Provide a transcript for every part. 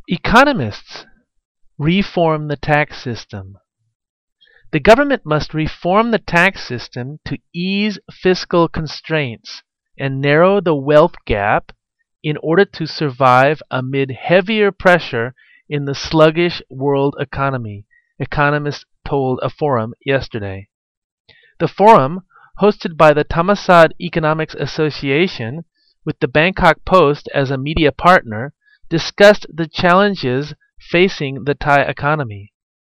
Economists reform the tax system. The government must reform the tax system to ease fiscal constraints and narrow the wealth gap in order to survive amid heavier pressure in the sluggish world economy, economists told a forum yesterday. The forum, hosted by the Thammasat Economics Association, with the Bangkok Post as a media partner, discussed the challenges facing the Thai economy.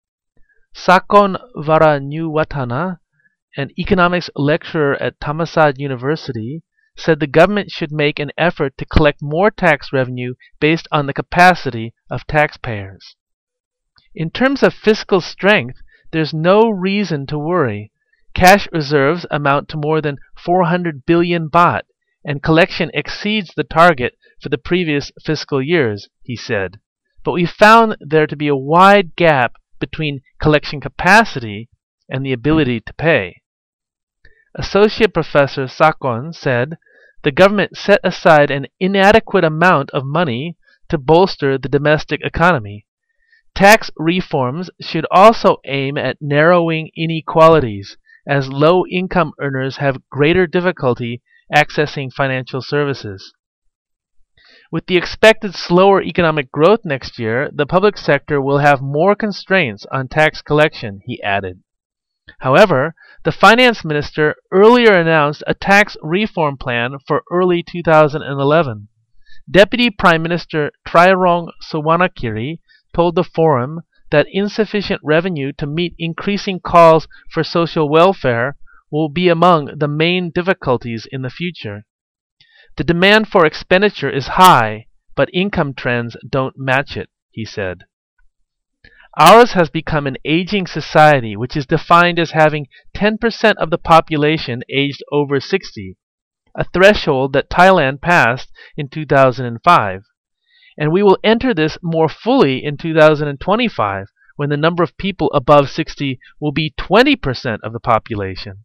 Sakon Varanyuwatana, an economics lecturer at Thammasat University, said the government should make an effort to collect more tax revenue based on the capacity of taxpayers. In terms of fiscal strength, there's no reason to worry. Cash reserves amount to more than 400 billion baht, and collection exceeds the target for the previous fiscal years, he said. But we found there to be a wide gap between collection capacity and the ability to pay. Associate Professor Sakon said the government set aside an inadequate amount of money to bolster the domestic economy. Tax reforms should also aim at narrowing inequalities, as low-income earners have greater difficulty accessing financial services. With the expected slower economic growth next year, the public sector will have more constraints on tax collection, he added. However, the finance minister earlier announced a tax reform plan for early 2011. Deputy Prime Minister Trairong Sawanakiri told the forum that insufficient revenue to meet increasing calls for social welfare will be among the main difficulties in the future. The demand for expenditure is high, but income trends don't match it, he said. Ours has become an aging society, which is defined as having 10% of the population aged over 60, a threshold that Thailand passed in 2005. And we will enter this more fully in 2025, when the number of people above 60 will be 20% of the population.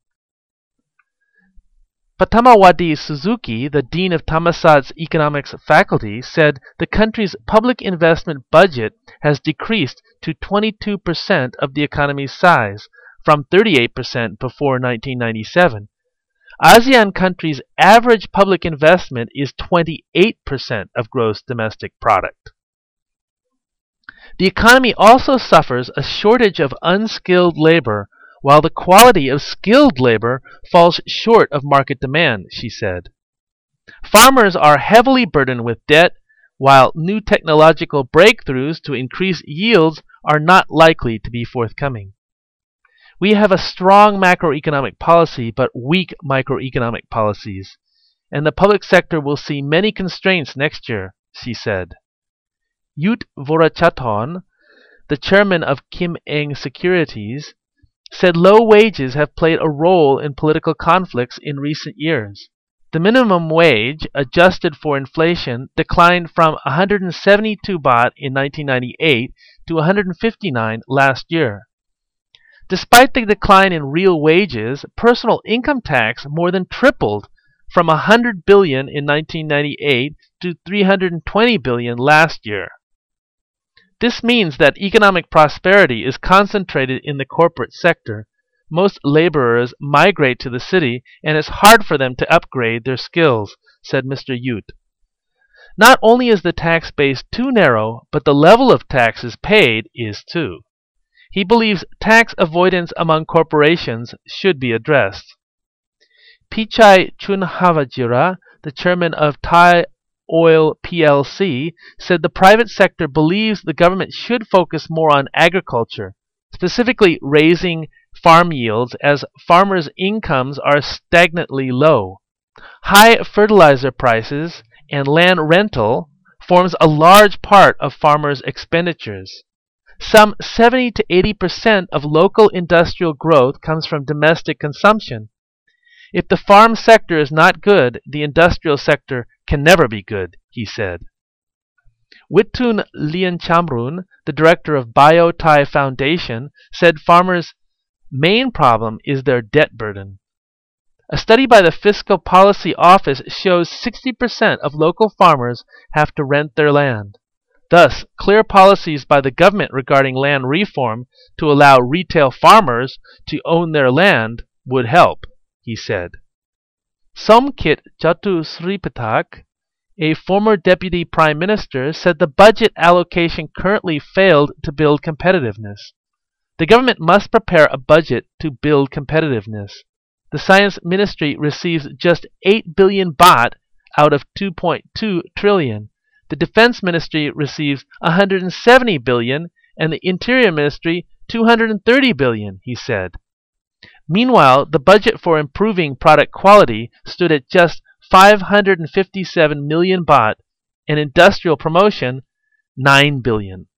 Patamawati Suzuki, the dean of Thammasat's economics faculty, said the country's public investment budget has decreased to 22% of the economy's size, from 38% before 1997. ASEAN countries' average public investment is 28% of gross domestic product. The economy also suffers a shortage of unskilled labor, while the quality of skilled labor falls short of market demand, she said. Farmers are heavily burdened with debt, while new technological breakthroughs to increase yields are not likely to be forthcoming. We have a strong macroeconomic policy, but weak microeconomic policies, and the public sector will see many constraints next year, she said. Yut Vorachathon, the chairman of Kim Eng Securities, said low wages have played a role in political conflicts in recent years. The minimum wage, adjusted for inflation, declined from 172 baht in 1998 to 159 last year. Despite the decline in real wages, personal income tax more than tripled from 100 billion in 1998 to 320 billion last year. This means that economic prosperity is concentrated in the corporate sector. Most laborers migrate to the city, and it's hard for them to upgrade their skills, said Mr. Yut. Not only is the tax base too narrow, but the level of taxes paid is too. He believes tax avoidance among corporations should be addressed. Pichai Chunhavajira, the chairman of Thai Oil PLC, said the private sector believes the government should focus more on agriculture, specifically raising farm yields, as farmers' incomes are stagnantly low. High fertilizer prices and land rental forms a large part of farmers' expenditures. Some 70 to 80% of local industrial growth comes from domestic consumption. If the farm sector is not good, the industrial sector can never be good, he said. Wittun Lianchamrun, the director of Bio Thai Foundation, said farmers' main problem is their debt burden. A study by the Fiscal Policy Office shows 60% of local farmers have to rent their land. Thus, clear policies by the government regarding land reform to allow retail farmers to own their land would help, he said. Somkit Chatusripatak, a former deputy prime minister, said the budget allocation currently failed to build competitiveness. The government must prepare a budget to build competitiveness. The Science Ministry receives just 8 billion baht out of 2.2 trillion. The Defense Ministry receives 170 billion and the Interior Ministry 230 billion, he said. Meanwhile, the budget for improving product quality stood at just 557 million baht and industrial promotion 9 billion.